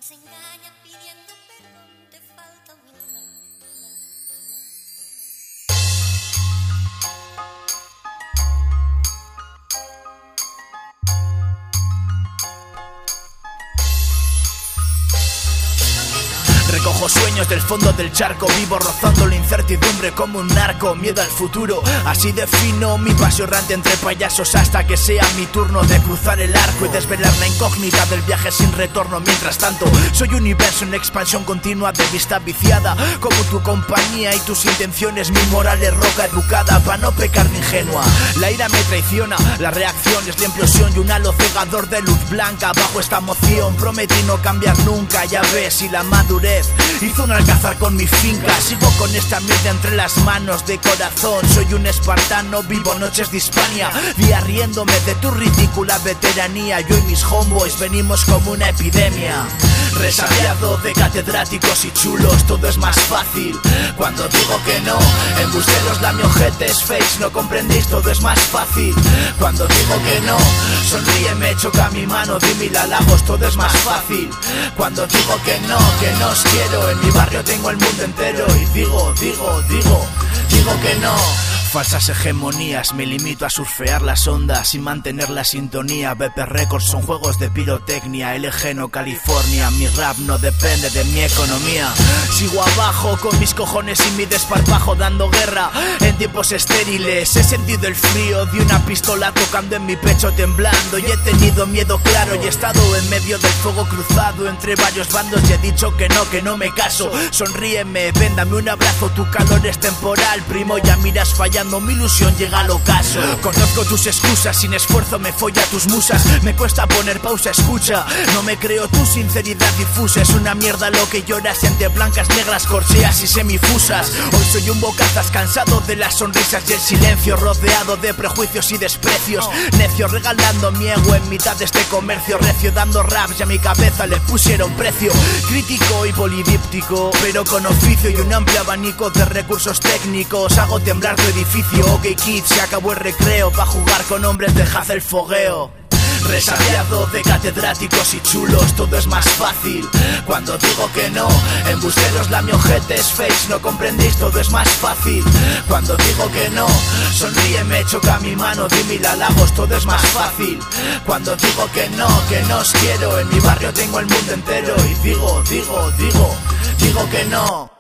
se engaña pidiendo perdón, te falta humildad. Recojo sueños del fondo del charco, vivo rozando la incertidumbre como un narco. Miedo al futuro, así defino mi paseo errante entre payasos hasta que sea mi turno de cruzar el arco y desvelar la incógnita del viaje sin retorno. Mientras tanto, soy universo en expansión continua de vista viciada, como tu compañía y tus intenciones. Mi moral es roca educada pa' no pecar de ingenua. La ira me traiciona, la reacción es la implosión y un halo cegador de luz blanca. Bajo esta emoción prometí no cambiar nunca, ya ves, y la madurez hizo un alcázar con mi finca. Sigo con esta mierda entre las manos de corazón. Soy un espartano, vivo noches de Hispania, día riéndome de tu ridícula veteranía. Yo y mis homeboys venimos como una epidemia. Resabiado de catedráticos y chulos, todo es más fácil cuando digo que no. Embusteros, lamiojetes, fakes, no comprendís, todo es más fácil cuando digo que no. Sonríeme, choca mi mano, di mil halagos, todo es más fácil cuando digo que no os quiero. En mi barrio tengo el mundo entero y digo que no. Falsas hegemonías, me limito a surfear las ondas y mantener la sintonía. BP Records son juegos de pirotecnia, LG no California. Mi rap no depende de mi economía. Sigo abajo con mis cojones y mi desparpajo dando guerra en tiempos estériles. He sentido el frío de una pistola tocando en mi pecho temblando. Y he tenido miedo claro y he estado en medio del fuego cruzado entre varios bandos. Y he dicho que no me caso. Sonríeme, ven, dame un abrazo, tu calor es temporal, primo, ya miras fallando. Mi ilusión llega al ocaso. Conozco tus excusas, sin esfuerzo me folla tus musas. Me cuesta poner pausa, escucha. No me creo tu sinceridad difusa. Es una mierda lo que lloras entre blancas, negras, corcheas y semifusas. Hoy soy un bocazas cansado de las sonrisas y el silencio, rodeado de prejuicios y desprecios. Necio regalando mi ego en mitad de este comercio recio, dando raps y a mi cabeza le pusieron precio. Crítico y polidíptico, pero con oficio y un amplio abanico de recursos técnicos. Hago temblar tu edificio. Ok kids, se acabó el recreo pa' jugar con hombres, dejad el fogueo. Resabiado de catedráticos y chulos, todo es más fácil cuando digo que no. Embusteros, lamiojetes, fakes, no comprendís, todo es más fácil cuando digo que no. Sonríeme, choca mi mano, di mil halagos, todo es más fácil cuando digo que no os quiero. En mi barrio tengo el mundo entero y digo que no.